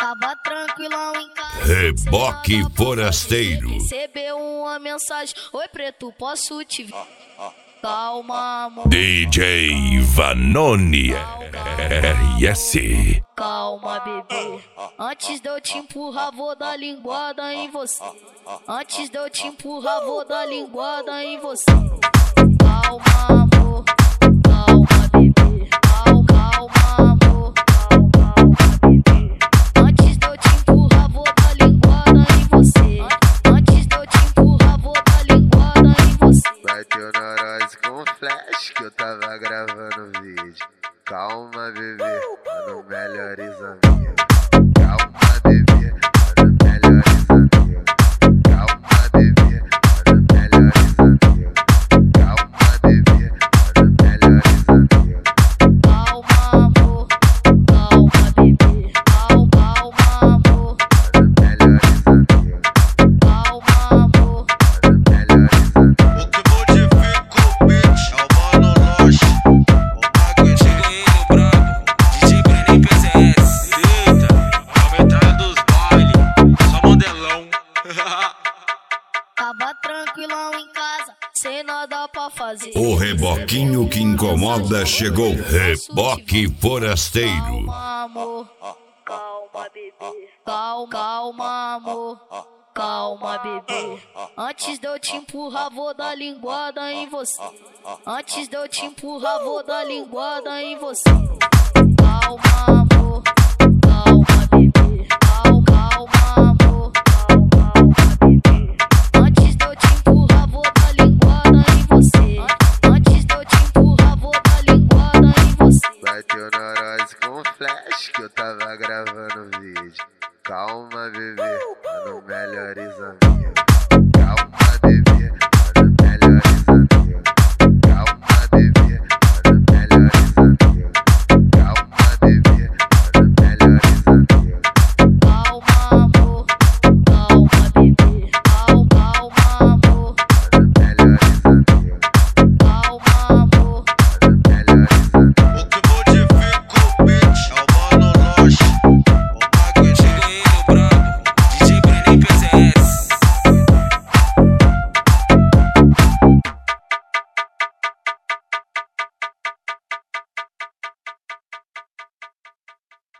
Tava tranquilão em casa. Reboque forasteiro. Recebeu uma mensagem: oi preto, posso te ver? Calma, amor. DJ Vanoni RS. Calma, bebê. Antes de eu te empurrar, vou dar linguada em você. Antes de eu te empurrar, vou dar linguada em você. Calma, amor. Calma, bebê. Calma, amor. Calma, bebê. Antes de eu te empurrar, vou dar linguada em você. Antes de eu te empurrar, vou dar linguada em você. Bateu neurose com flash que eu tava gravando vídeo. Calma, bebê, mano, melhores amigos. Calma, bebê, mano, melhores amigos. Calma, bebê, mano, melhores amigos. Calma, bebê, mano, melhores amigos. Calma, amor. Calma, bebê. Calma, amor. Mano, melhores amigos. Calma, amor. Mano, melhores amigos. O que modifica o beat é o Mano Loche. O bagulho chega ele, o brabo. DJ Brenin PCS. Eita, a metade dos bailes. Só modelão. Tava tranquilão em casa, sem nada pra fazer. O reboquinho que incomoda chegou. Reboque forasteiro. Calma, amor. Calma, bebê. Calma, amor. Calma, bebê. Antes de eu te empurrar, vou dar linguada em você. Antes de eu te empurrar, vou dar linguada em você. Calma, amor. Calma, bebê. Calma, amor. Calma, bebê. Antes de eu te empurrar, vou dar linguada em você. Antes de eu te empurrar, vou dar linguada em você. Bateu neurose com flash que eu tava gravando vídeo. Calma, bebê, mano, melhores amigos.